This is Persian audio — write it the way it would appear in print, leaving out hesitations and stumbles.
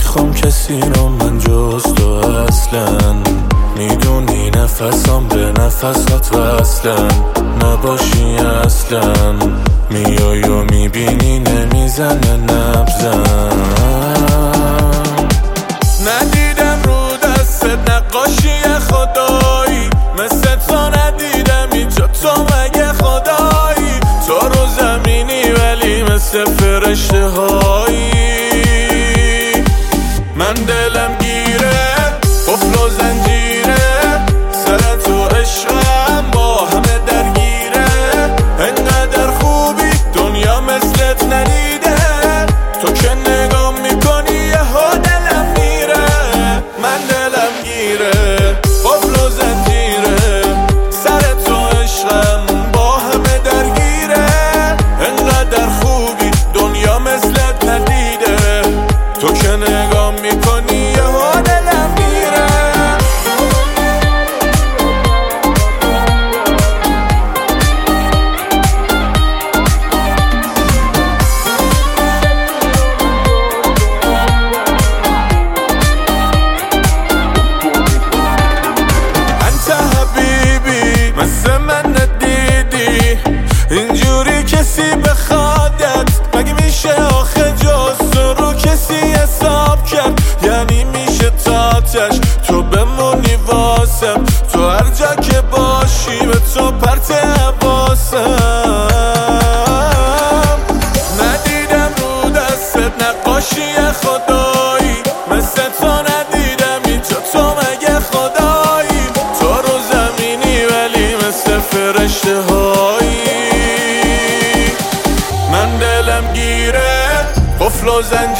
نمیخوام کسی رو من جز تو اصلا. میدونی نفسم به نفسات وصلن، نباشی اصلا. میای و میبینی نمیزنه نبزن. ندیدم رو دستت نقاشی خدایی، مثل تو ندیدم اینجا تو مگه خدایی. تو رو زمینی ولی مثل فرشته هایی. من دلم گیره قفل و زنجیره، سر تو عشقم با همه درگیره. انقدر خوبی دنیا مثلت ندیده، تو که نگاه میکنی یهو دلم میره. من دلم گیره قفل و زنجیره، سر تو عشقم با همه درگیره. انقدر خوبی دنیا مثلت ندیده، تو که نگاه میکنی یهو دلم میره. انت حبیبی مثل من ندیدی، اینجوری کسی بخوادت مگه میشه آخه جز تو رو کسی حساب کرد؟ یعنی میشه تاتش تو بمونی واسم، تو هر جا که باشی به تو پرت حواسم. ندیدم رو دستت نقاشی خدایی، مثل تو ندیدم اینجا تو مگه خدایی. تو رو زمینی ولی مثل فرشته هایی. من دلم گیره قفل و زنجیره،